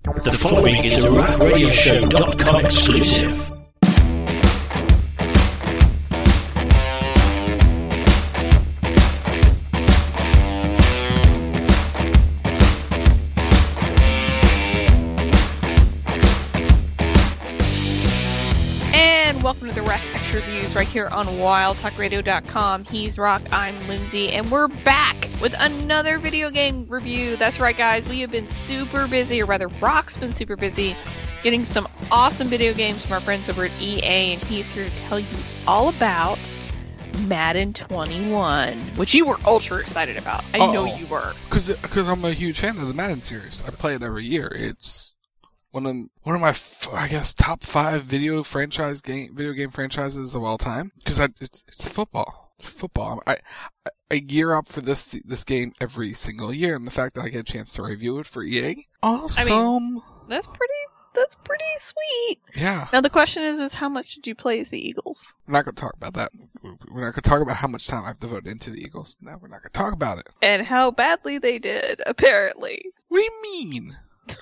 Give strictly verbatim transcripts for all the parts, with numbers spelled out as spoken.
The following is a Rack Radio Show dot com exclusive. Welcome to the Rack X Reviews right here on Wild Talk Radio dot com. He's Rock, I'm Lindsay, and we're back with another video game review. That's right, guys. We have been super busy, or rather, Rock's been super busy getting some awesome video games from our friends over at E A, and he's here to tell you all about Madden twenty-one, which you were ultra excited about. I Uh-oh. know you were. Because I'm a huge fan of the Madden series. I play it every year. It's One of one of my, I guess, top five video franchise game video game franchises of all time. Because it's it's football. It's football. I, I I gear up for this this game every single year, and the fact that I get a chance to review it for E A, awesome. I mean, that's pretty. That's pretty sweet. Yeah. Now the question is, is how much did you play as the Eagles? We're not going to talk about that. We're not going to talk about how much time I've devoted into the Eagles. No, we're not going to talk about it. And how badly they did, apparently. What do you mean?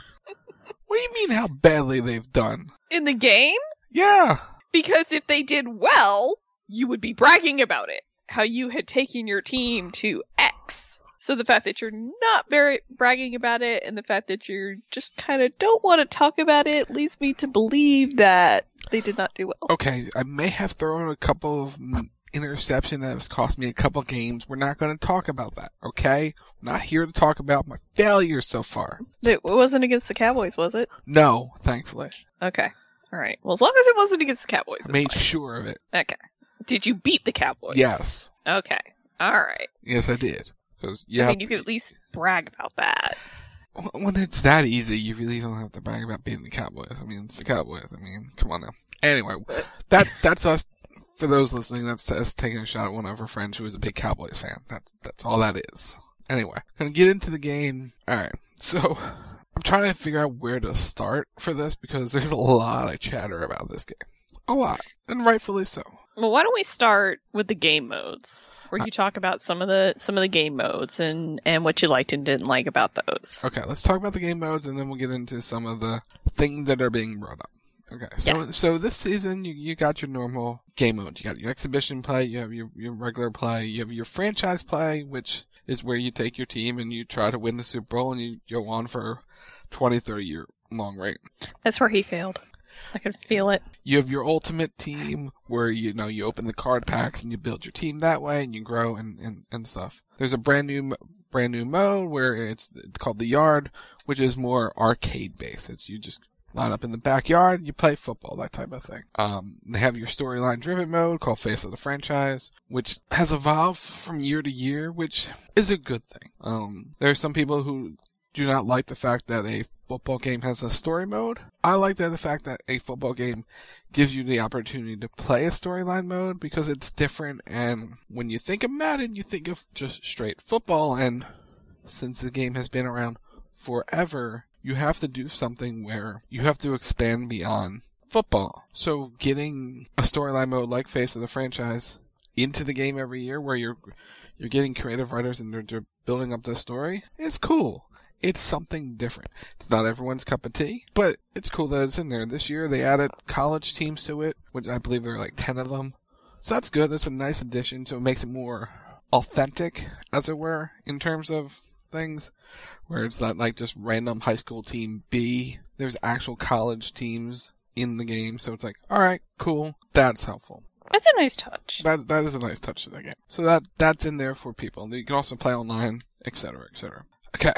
What do you mean how badly they've done? In the game? Yeah. Because if they did well, you would be bragging about it. How you had taken your team to X. So the fact that you're not very bragging about it, and the fact that you just kind of don't want to talk about it, leads me to believe that they did not do well. Okay, I may have thrown a couple of interception that has cost me a couple games. We're not going to talk about that, okay? We're not here to talk about my failures so far. It wasn't against the Cowboys, was it? No, thankfully. Okay. All right. Well, as long as it wasn't against the Cowboys. I made fine. sure of it. Okay. Did you beat the Cowboys? Yes. Okay. All right. Yes, I did. Because I mean, you could at least brag about that. When it's that easy, you really don't have to brag about beating the Cowboys. I mean, it's the Cowboys. I mean, come on now. Anyway, that that's us. For those listening, that's us taking a shot at one of our friends who is a big Cowboys fan. That's that's all that is. Anyway, gonna get into the game. Alright, so I'm trying to figure out where to start for this because there's a lot of chatter about this game. A lot. And rightfully so. Well, why don't we start with the game modes? Where you talk about some of the some of the game modes and, and what you liked and didn't like about those. Okay, let's talk about the game modes and then we'll get into some of the things that are being brought up. Okay, so yeah. so this season you you got your normal game modes. You got your exhibition play, you have your, your regular play, you have your franchise play, which is where you take your team and you try to win the Super Bowl and you go on for twenty, thirty year long reign. That's where he failed. I could feel it. You have your ultimate team where you know you open the card packs and you build your team that way and you grow and, and, and stuff. There's a brand new brand new mode where it's, it's called the Yard, which is more arcade based. It's you just line up in the backyard, you play football, that type of thing. Um, they have your storyline-driven mode called Face of the Franchise, which has evolved from year to year, which is a good thing. Um, there are some people who do not like the fact that a football game has a story mode. I like that the fact that a football game gives you the opportunity to play a storyline mode because it's different, and when you think of Madden, you think of just straight football, and since the game has been around forever, you have to do something where you have to expand beyond football. So getting a storyline mode like Face of the Franchise into the game every year where you're you're getting creative writers and they're, they're building up the story is cool. It's something different. It's not everyone's cup of tea, but it's cool that it's in there. This year they added college teams to it, which I believe there are like ten of them. So that's good. That's a nice addition. So it makes it more authentic, as it were, in terms of things, where it's not like just random high school team B. There's actual college teams in the game, so it's like, alright, cool. That's helpful. That's a nice touch. That That is a nice touch to the game. So that that's in there for people. You can also play online, et cetera, et cetera. Okay.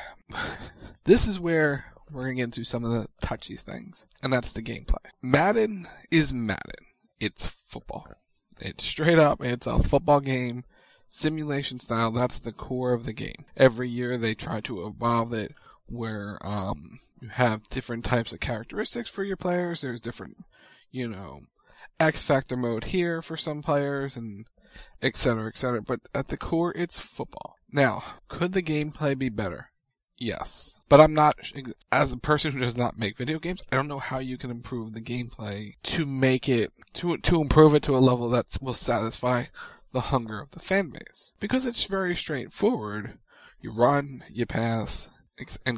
This is where we're going to get into some of the touchy things, and that's the gameplay. Madden is Madden. It's football. It's straight up, it's a football game. Simulation style, that's the core of the game. Every year they try to evolve it where um, you have different types of characteristics for your players. There's different, you know, X Factor mode here for some players and et cetera, et cetera. But at the core, it's football. Now, could the gameplay be better? Yes. But I'm not, as a person who does not make video games, I don't know how you can improve the gameplay to make it, to to improve it to a level that will satisfy the hunger of the fan base. Because it's very straightforward. You run, you pass, and kick.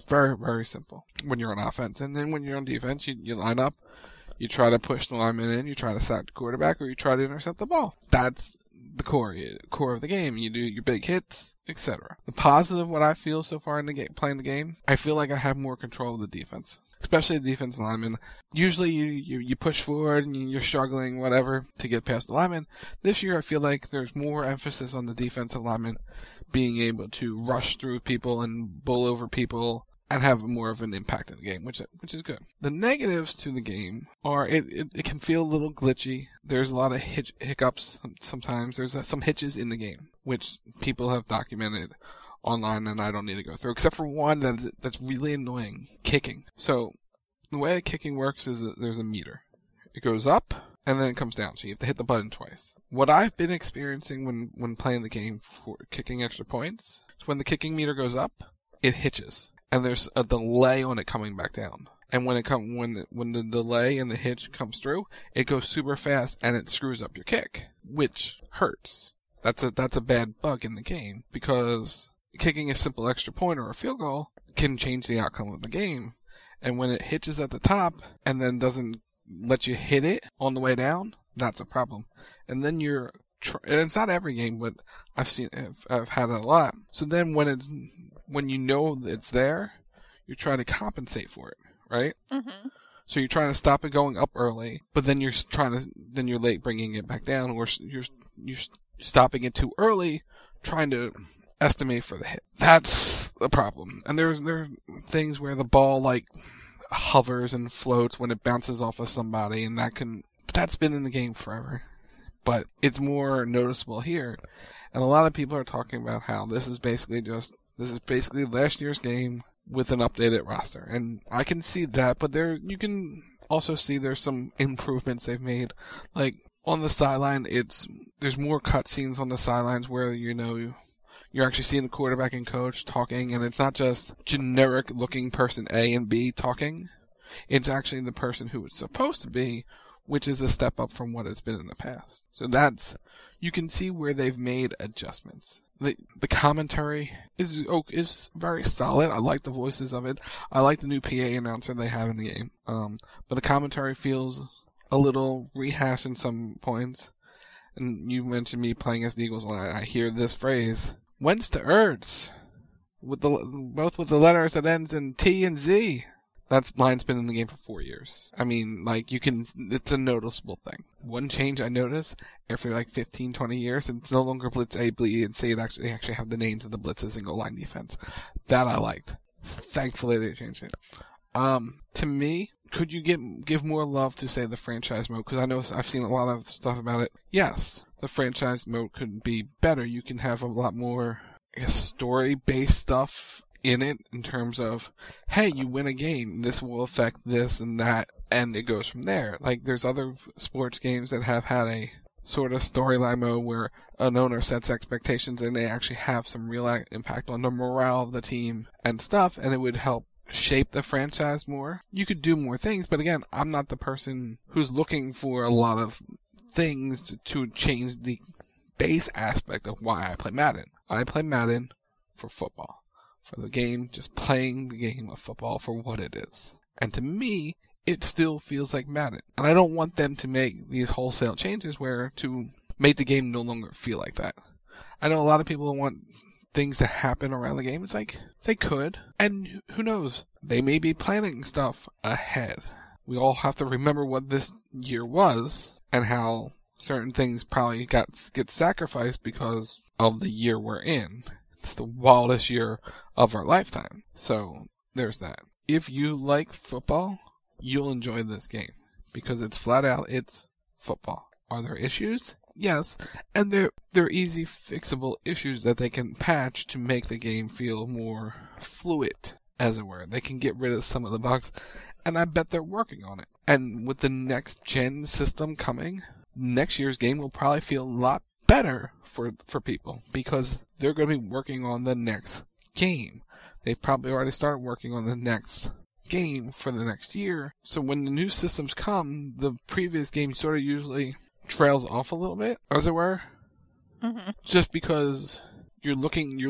Very, very simple when you're on offense. And then when you're on defense, you, you line up, you try to push the lineman in, you try to sack the quarterback, or you try to intercept the ball. That's the core, core of the game. You do your big hits, et cetera. The positive, what I feel so far in the game, playing the game, I feel like I have more control of the defense, especially the defense lineman. Usually you, you, you push forward and you're struggling, whatever, to get past the lineman. This year I feel like there's more emphasis on the defensive lineman being able to rush through people and bull over people and have more of an impact in the game, which which is good. The negatives to the game are it, it, it can feel a little glitchy. There's a lot of hitch, hiccups sometimes. There's some hitches in the game, which people have documented online, and I don't need to go through, except for one that's, that's really annoying, kicking. So the way kicking works is that there's a meter. It goes up, and then it comes down, so you have to hit the button twice. What I've been experiencing when, when playing the game for kicking extra points is when the kicking meter goes up, it hitches. And there's a delay on it coming back down. And when it come when the, when the delay and the hitch comes through, it goes super fast and it screws up your kick, which hurts. That's a that's a bad bug in the game, because kicking a simple extra point or a field goal can change the outcome of the game. And when it hitches at the top and then doesn't let you hit it on the way down, that's a problem. And then you're and it's not every game, but I've seen I've, I've had it a lot. So then when it's when you know it's there, you're trying to compensate for it, right? Mm-hmm. So you're trying to stop it going up early, but then you're trying to, then you're late bringing it back down, or you're you're stopping it too early, trying to estimate for the hit. That's the problem. And there's there are things where the ball like hovers and floats when it bounces off of somebody, and that can that's been in the game forever, but it's more noticeable here. And a lot of people are talking about how this is basically just This is basically last year's game with an updated roster. And I can see that, but there you can also see there's some improvements they've made. Like, on the sideline, it's there's more cutscenes on the sidelines where, you know, you're actually seeing the quarterback and coach talking, and it's not just generic-looking person A and B talking. It's actually the person who it's supposed to be, which is a step up from what it's been in the past. So that's, you can see where they've made adjustments. The the commentary is is very solid. I like the voices of it. I like the new P A announcer they have in the game. Um, but the commentary feels a little rehashed in some points. And you mentioned me playing as the Eagles, and I, I hear this phrase: "Whence to Ertz," with the both with the letters that ends in T and Z. That's line's been in the game for four years. I mean, like, you can, it's a noticeable thing. One change I noticed after like fifteen, twenty years, it's no longer Blitz A, B, and C. It actually, they actually have the names of the blitzes and goal line defense. That I liked. Thankfully they changed it. Um, to me, could you give, give more love to, say, the franchise mode? Because I know I've seen a lot of stuff about it. Yes, the franchise mode could be better. You can have a lot more, I guess, story-based stuff in it, in terms of, hey, you win a game, this will affect this and that, and it goes from there. Like, there's other sports games that have had a sort of storyline mode where an owner sets expectations and they actually have some real impact on the morale of the team and stuff, and it would help shape the franchise more. You could do more things, but again, I'm not the person who's looking for a lot of things to, to change the base aspect of why I play Madden. I play Madden for football. For the game, just playing the game of football for what it is. And to me, it still feels like Madden. And I don't want them to make these wholesale changes where to make the game no longer feel like that. I know a lot of people want things to happen around the game. It's like, they could. And who knows? They may be planning stuff ahead. We all have to remember what this year was and how certain things probably got get sacrificed because of the year we're in. It's the wildest year of our lifetime. So, there's that. If you like football, you'll enjoy this game. Because it's flat out, it's football. Are there issues? Yes. And they're, they're easy fixable issues that they can patch to make the game feel more fluid, as it were. They can get rid of some of the bugs. And I bet they're working on it. And with the next gen system coming, next year's game will probably feel a lot better for for people, because they're going to be working on the next game. They've probably already started working on the next game for the next year. So when the new systems come, the previous game sort of usually trails off a little bit, as it were. Mm-hmm. Just because you're looking, you're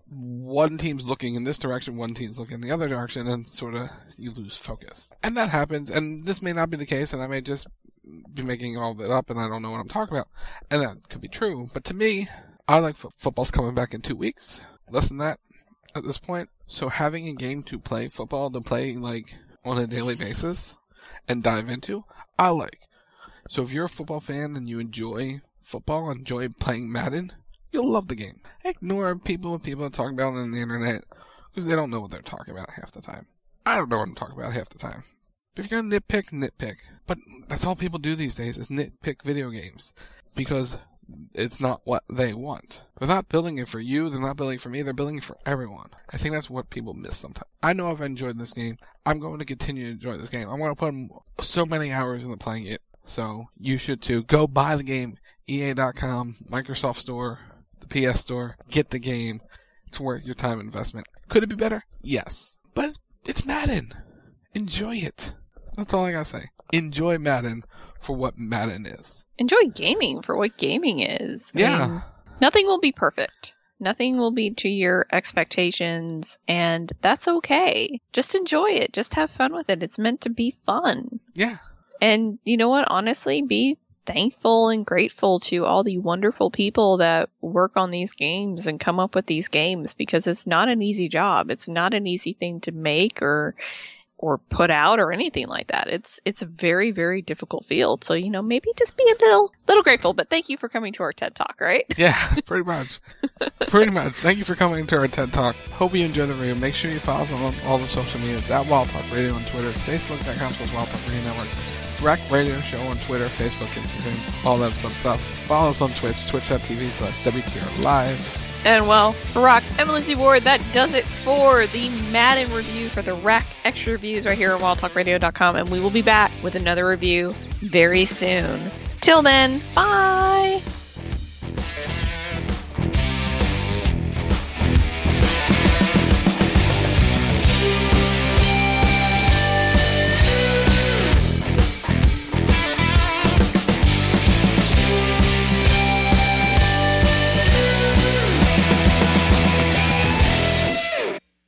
one team's looking in this direction, one team's looking in the other direction, and sort of you lose focus. And that happens, and this may not be the case, and I may just be making all of it up, and I don't know what I'm talking about. And that could be true, but to me, I like fo- football's coming back in two weeks. Less than that at this point. So having a game to play football, to play like on a daily basis and dive into, I like. So if you're a football fan and you enjoy football, enjoy playing Madden, you'll love the game. Ignore people people talking about it on the internet because they don't know what they're talking about half the time. I don't know what I'm talking about half the time. If you're gonna nitpick, nitpick. But that's all people do these days is nitpick video games because it's not what they want. They're not building it for you, they're not building it for me, they're building it for everyone. I think that's what people miss sometimes. I know I've enjoyed this game. I'm going to continue to enjoy this game. I'm going to put so many hours into playing it. So you should too. Go buy the game. E A dot com, Microsoft Store, the P S Store. Get the game. It's worth your time investment. Could it be better? Yes. But it's, it's Madden. Enjoy it. That's all I gotta say. Enjoy Madden for what Madden is. Enjoy gaming for what gaming is. I Yeah. mean, nothing will be perfect. Nothing will be to your expectations, and that's okay. Just enjoy it. Just have fun with it. It's meant to be fun. Yeah. And you know what? Honestly, be thankful and grateful to all the wonderful people that work on these games and come up with these games, because it's not an easy job. It's not an easy thing to make or or put out or anything like that. It's it's a very, very difficult field. So, you know, maybe just be a little little grateful. But thank you for coming to our TED Talk, right? Yeah, pretty much. Pretty much. Thank you for coming to our TED Talk. Hope you enjoyed the video. Make sure you follow us on all the social media. It's at Wild Talk Radio on Twitter. It's facebook dot com slash Wild Talk Radio Network. Rec Radio Show on Twitter, Facebook, Instagram, all that fun stuff. Follow us on Twitch, twitch dot t v slash W T R Live. And well, for Rock, I'm Lindsay Ward. That does it for the Madden review for the Rack Extra Reviews right here on wild talk radio dot com. And we will be back with another review very soon. Till then, bye!